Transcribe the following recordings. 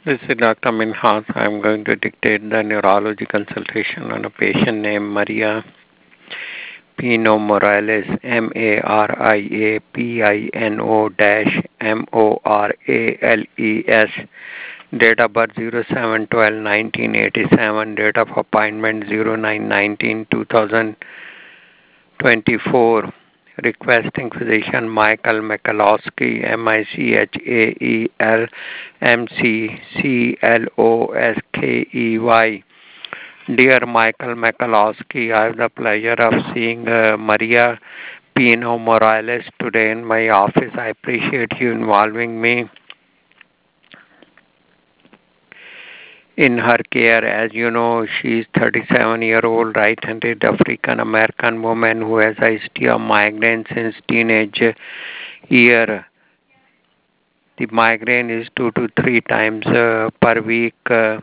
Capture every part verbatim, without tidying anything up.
This is Doctor Minhas. I'm going to dictate the neurology consultation on a patient named Maria Pino Morales, M A R I A P I N O dash M O R A L E S. Date of birth zero seven twelve nineteen eighty-seven. Date of appointment zero nine nineteen two thousand twenty-four. Requesting physician Michael Michalowski, M I C H A E L M C C L O S K E Y. Dear Michael Michalowski, I have the pleasure of seeing uh, Maria Pino Morales today in my office. I appreciate you involving me in her care. As you know, she is thirty-seven year old right-handed African American woman who has a history of migraine since teenage year. The migraine is two to three times uh, per week. Uh,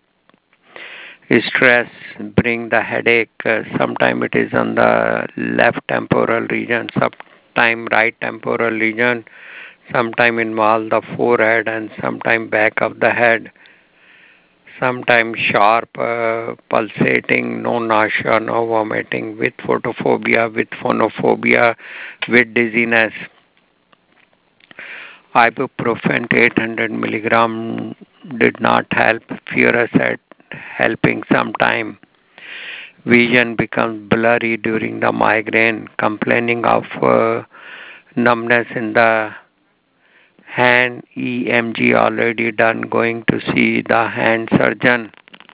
stress bring the headache. Uh, sometime it is on the left temporal region, sometime right temporal region, sometime involve the forehead and sometime back of the head. Sometimes sharp, uh, pulsating, no nausea, no vomiting, with photophobia, with phonophobia, with dizziness. Ibuprofen eight hundred milligram did not help. Furosemide helping sometime. Vision becomes blurry during the migraine, complaining of uh, numbness in the hand. E M G already done, going to see the hand surgeon.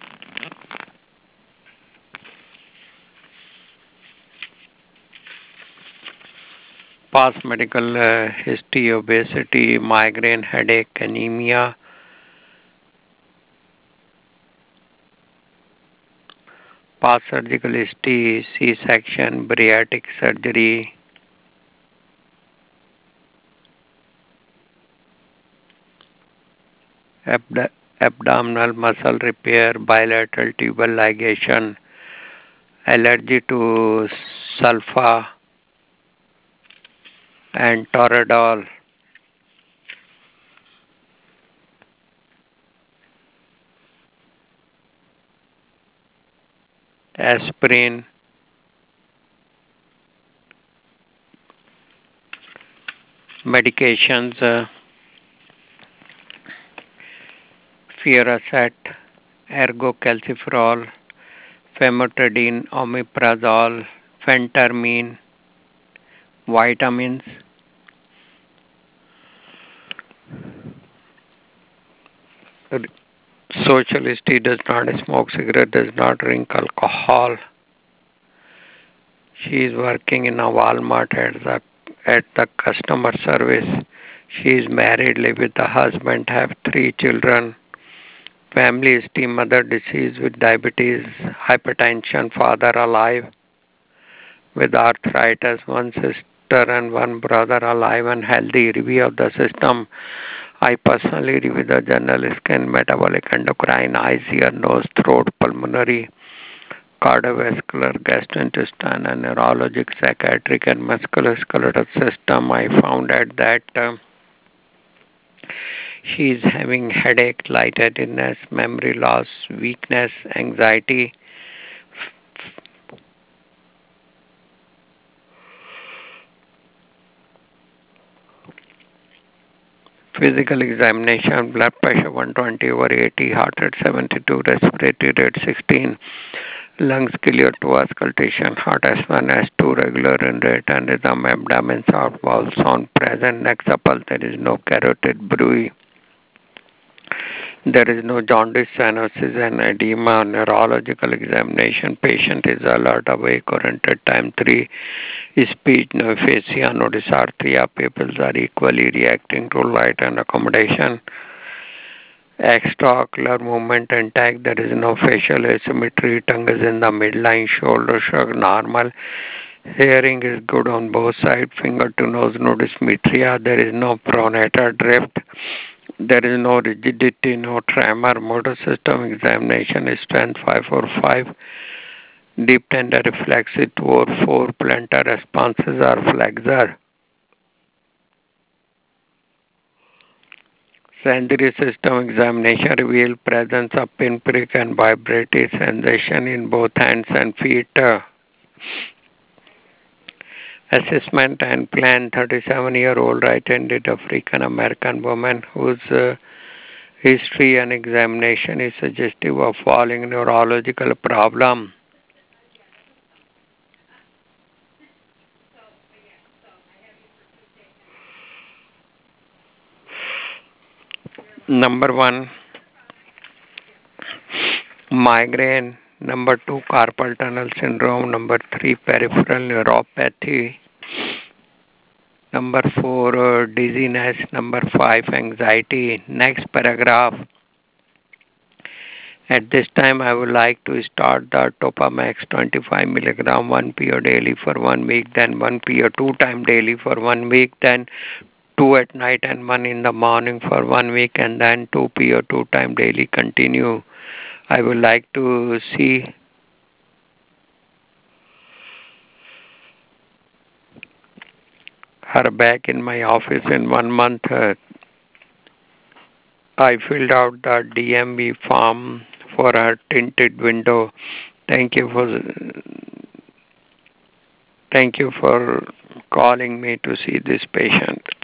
Past medical uh, history: obesity, migraine, headache, anemia. Past surgical history: C-section, bariatric surgery. Abd- abdominal muscle repair, bilateral tubal ligation, allergy to sulfa and toradol, aspirin, medications, uh, Fioricet, ergocalciferol, famotidine, omeprazole, phentermine, vitamins. Socialist, he does not smoke cigarette, does not drink alcohol. She is working in a Walmart at the at the customer service. She is married, live with a husband, have three children. Family history: mother deceased with diabetes, hypertension, father alive with arthritis, one sister and one brother alive and healthy. Review of the system: I personally review the general skin, metabolic, endocrine, eyes, ear, nose, throat, pulmonary, cardiovascular, gastrointestinal, and neurologic, psychiatric, and musculoskeletal system. I found out that uh, she is having headache, lightheadedness, memory loss, weakness, anxiety. Physical examination: blood pressure one twenty over eighty, heart rate seventy-two, respiratory rate sixteen, lungs clear to auscultation, heart S one, S two regular in rate and rhythm, abdomen soft, bowel sound present, neck supple, there is no carotid bruit. There is no jaundice, cyanosis, and edema. Neurological examination: patient is alert, awake, oriented, time three, speech, no aphasia, no dysarthria, pupils are equally reacting to light and accommodation. Extraocular movement intact, there is no facial asymmetry, tongue is in the midline, shoulder shrug normal. Hearing is good on both sides, finger to nose, no dysmetria, there is no pronator drift. There is no rigidity, no tremor. Motor system examination is strength five four five. Deep tender reflexive two or four. Plantar responses are flexor. Sensory system examination revealed presence of pinprick and vibratory sensation in both hands and feet. Uh, assessment and plan. thirty-seven-year-old right-handed African American woman whose uh, history and examination is suggestive of following neurological problem. Number one, migraine. Number two, carpal tunnel syndrome. Number three, peripheral neuropathy. Number four, uh, dizziness. Number five, anxiety. Next paragraph. At this time, I would like to start the Topamax twenty-five milligram one P O daily for one week, then one P O two time daily for one week, then two at night and one in the morning for one week, and then two P O two time daily continue. I would like to see her back in my office in one month. Uh, I filled out the D M V form for her tinted window. Thank you for thank you for calling me to see this patient.